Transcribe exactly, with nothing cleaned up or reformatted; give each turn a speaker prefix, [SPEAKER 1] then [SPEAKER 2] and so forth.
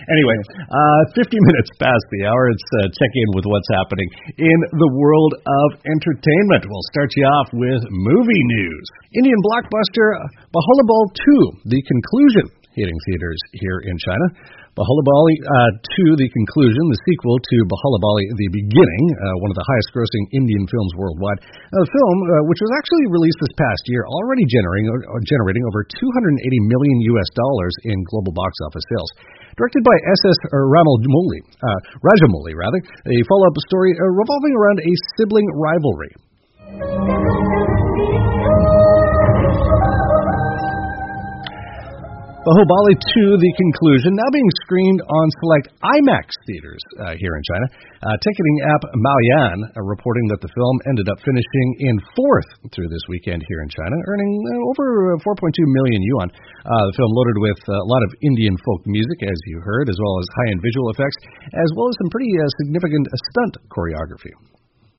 [SPEAKER 1] Anyway, uh, fifty minutes past the hour. It's uh, check in with what's happening in the world of entertainment. We'll start you off with movie news. Indian blockbuster Bahubali two, The Conclusion, hitting theaters here in China. Bahubali uh, two, The Conclusion, the sequel to Bahubali, The Beginning, uh, one of the highest-grossing Indian films worldwide. Uh, the film, uh, which was actually released this past year, already generating uh, generating over two hundred eighty million U S dollars in global box office sales. Directed by S S Rajamouli, uh, Rajamouli rather, a follow-up story uh, revolving around a sibling rivalry. Bahubali two, The Conclusion, now being screened on select IMAX theaters uh, here in China. Uh, ticketing app Maoyan uh, reporting that the film ended up finishing in fourth through this weekend here in China, earning uh, over four point two million yuan. Uh, the film loaded with uh, a lot of Indian folk music, as you heard, as well as high-end visual effects, as well as some pretty uh, significant uh, stunt choreography.